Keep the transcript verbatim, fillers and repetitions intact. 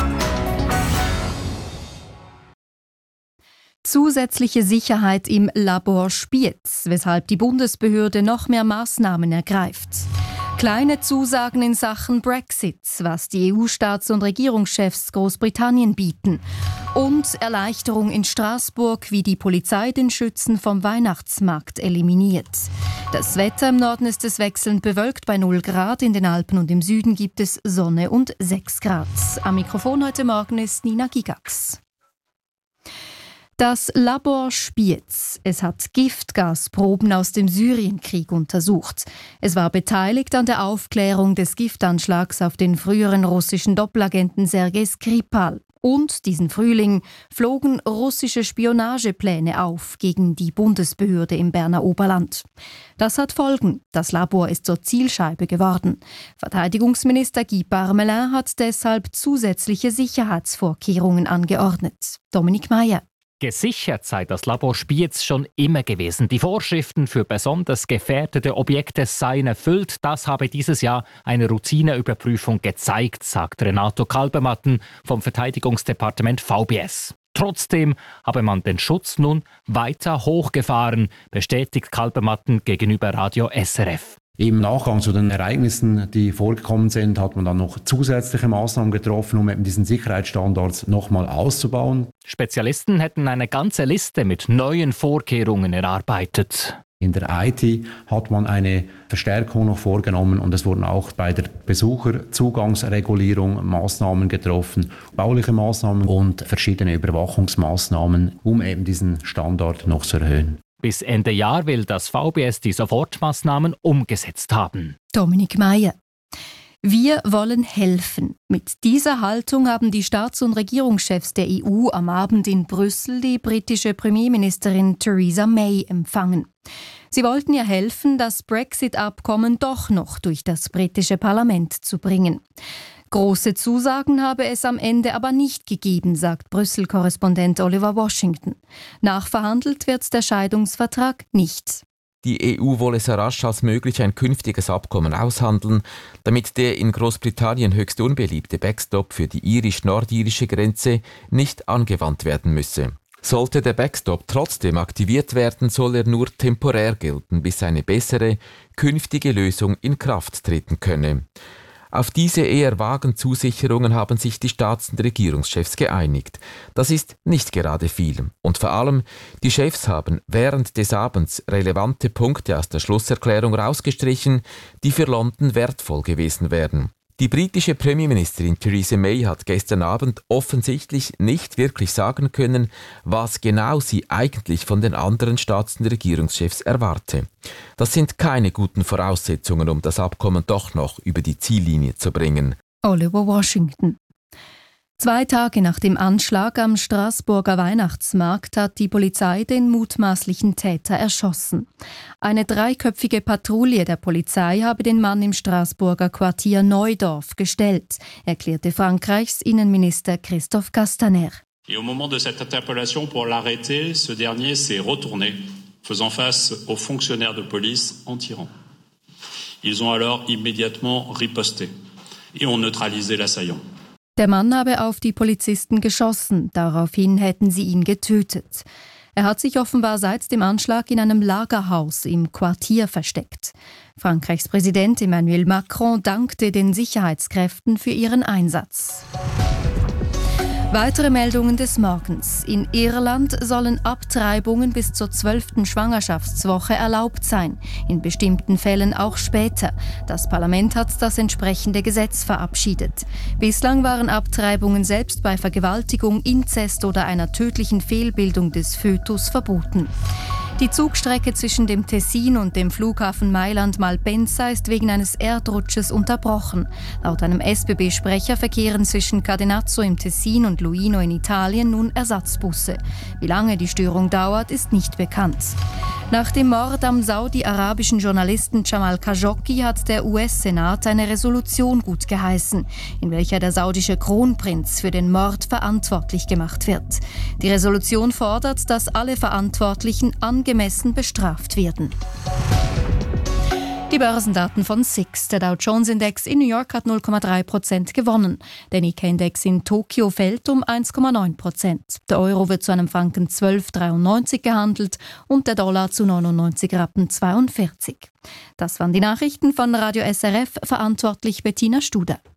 Zusätzliche Sicherheit im Labor Spiez, weshalb die Bundesbehörde noch mehr Maßnahmen ergreift. Kleine Zusagen in Sachen Brexit, was die E U-Staats- und Regierungschefs Großbritannien bieten. Und Erleichterung in Straßburg, wie die Polizei den Schützen vom Weihnachtsmarkt eliminiert. Das Wetter im Norden ist es wechselnd bewölkt bei null Grad, in den Alpen und im Süden gibt es Sonne und sechs Grad. Am Mikrofon heute Morgen ist Nina Gigax. Das Labor Spiez. Es hat Giftgasproben aus dem Syrienkrieg untersucht. Es war beteiligt an der Aufklärung des Giftanschlags auf den früheren russischen Doppelagenten Sergei Skripal. Und diesen Frühling flogen russische Spionagepläne auf gegen die Bundesbehörde im Berner Oberland. Das hat Folgen. Das Labor ist zur Zielscheibe geworden. Verteidigungsminister Guy Parmelin hat deshalb zusätzliche Sicherheitsvorkehrungen angeordnet. Dominik Meyer. Gesichert sei das Labor Spiez schon immer gewesen. Die Vorschriften für besonders gefährdete Objekte seien erfüllt. Das habe dieses Jahr eine Routineüberprüfung gezeigt, sagt Renato Kalbematten vom Verteidigungsdepartement V B S. Trotzdem habe man den Schutz nun weiter hochgefahren, bestätigt Kalbematten gegenüber Radio S R F. Im Nachgang zu den Ereignissen, die vorgekommen sind, hat man dann noch zusätzliche Maßnahmen getroffen, um eben diesen Sicherheitsstandards nochmal auszubauen. Spezialisten hätten eine ganze Liste mit neuen Vorkehrungen erarbeitet. In der I T hat man eine Verstärkung noch vorgenommen und es wurden auch bei der Besucherzugangsregulierung Maßnahmen getroffen, bauliche Maßnahmen und verschiedene Überwachungsmaßnahmen, um eben diesen Standard noch zu erhöhen. Bis Ende Jahr will das V B S die Sofortmaßnahmen umgesetzt haben. Dominik Meyer. Wir wollen helfen. Mit dieser Haltung haben die Staats- und Regierungschefs der E U am Abend in Brüssel die britische Premierministerin Theresa May empfangen. Sie wollten ihr helfen, das Brexit-Abkommen doch noch durch das britische Parlament zu bringen. Große Zusagen habe es am Ende aber nicht gegeben, sagt Brüssel-Korrespondent Oliver Washington. Nachverhandelt wird der Scheidungsvertrag nicht. Die E U wolle so rasch als möglich ein künftiges Abkommen aushandeln, damit der in Großbritannien höchst unbeliebte Backstop für die irisch-nordirische Grenze nicht angewandt werden müsse. Sollte der Backstop trotzdem aktiviert werden, soll er nur temporär gelten, bis eine bessere, künftige Lösung in Kraft treten könne. Auf diese eher vagen Zusicherungen haben sich die Staats- und Regierungschefs geeinigt. Das ist nicht gerade viel. Und vor allem, die Chefs haben während des Abends relevante Punkte aus der Schlusserklärung rausgestrichen, die für London wertvoll gewesen wären. Die britische Premierministerin Theresa May hat gestern Abend offensichtlich nicht wirklich sagen können, was genau sie eigentlich von den anderen Staats- und Regierungschefs erwarte. Das sind keine guten Voraussetzungen, um das Abkommen doch noch über die Ziellinie zu bringen. Oliver Washington. Zwei Tage nach dem Anschlag am Straßburger Weihnachtsmarkt hat die Polizei den mutmaßlichen Täter erschossen. Eine dreiköpfige Patrouille der Polizei habe den Mann im Straßburger Quartier Neudorf gestellt, erklärte Frankreichs Innenminister Christophe Castaner. Et au moment de cette interpellation pour l'arrêter, ce dernier s'est retourné, faisant face aux fonctionnaires de police en tirant. Ils ont alors immédiatement riposté et ont neutralisé l'assaillant. Der Mann habe auf die Polizisten geschossen, daraufhin hätten sie ihn getötet. Er hat sich offenbar seit dem Anschlag in einem Lagerhaus im Quartier versteckt. Frankreichs Präsident Emmanuel Macron dankte den Sicherheitskräften für ihren Einsatz. Weitere Meldungen des Morgens. In Irland sollen Abtreibungen bis zur zwölften Schwangerschaftswoche erlaubt sein, in bestimmten Fällen auch später. Das Parlament hat das entsprechende Gesetz verabschiedet. Bislang waren Abtreibungen selbst bei Vergewaltigung, Inzest oder einer tödlichen Fehlbildung des Fötus verboten. Die Zugstrecke zwischen dem Tessin und dem Flughafen Mailand-Malpensa ist wegen eines Erdrutsches unterbrochen. Laut einem S B B-Sprecher verkehren zwischen Cadenazzo im Tessin und Luino in Italien nun Ersatzbusse. Wie lange die Störung dauert, ist nicht bekannt. Nach dem Mord am saudi-arabischen Journalisten Jamal Khashoggi hat der U S-Senat eine Resolution gutgeheißen, in welcher der saudische Kronprinz für den Mord verantwortlich gemacht wird. Die Resolution fordert, dass alle Verantwortlichen angemessen bestraft werden. Die Börsendaten von S I X. Der Dow Jones Index in New York hat null Komma drei Prozent gewonnen. Der Nikkei-Index in Tokio fällt um eins Komma neun Prozent. Der Euro wird zu einem Franken zwölf Komma dreiundneunzig gehandelt und der Dollar zu neunundneunzig Rappen zweiundvierzig. Das waren die Nachrichten von Radio S R F, verantwortlich Bettina Studer.